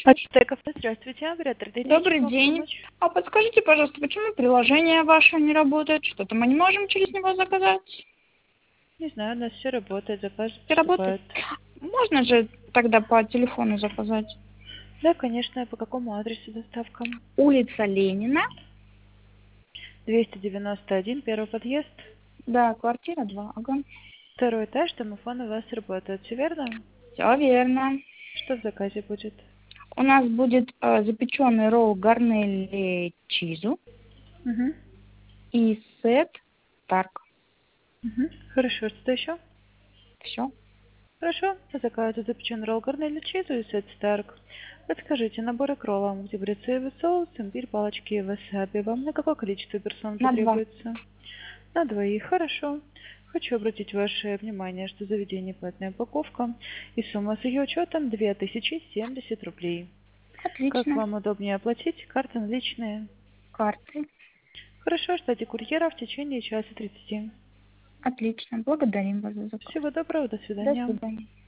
Стеков, здравствуйте, оператор Д9, Добрый могу день. помочь? А подскажите, пожалуйста, почему приложение ваше не работает? Что-то мы не можем через него заказать? Не знаю, у нас все работает, заказы Не работает? поступают. Можно же тогда по телефону заказать? Да, конечно, по какому адресу доставка? Улица Ленина, 291, первый подъезд, да, квартира 2, ага. второй этаж, домофон у вас работает, все верно? Все верно. Что в заказе будет? У нас будет запеченный ролл гарнелли чизу Угу. и сет тарк. Угу. Хорошо, что-то еще? Все. Хорошо, по заказу запеченный ролл гарнелли чизу и сет старк. Подскажите, наборы к роллам, где будет соевый соус, имбирь, палочки и васаби. Вам на какое количество персон На 2. потребуется? На двоих, хорошо. Хочу обратить ваше внимание, что заведение платная упаковка и сумма с ее учетом 2070 рублей. Как Отлично. вам удобнее оплатить? Карта наличные. Карты. Хорошо, ждите курьера в течение часа 30. Отлично. Благодарим вас за заказ. Всего доброго, до До свидания. свидания.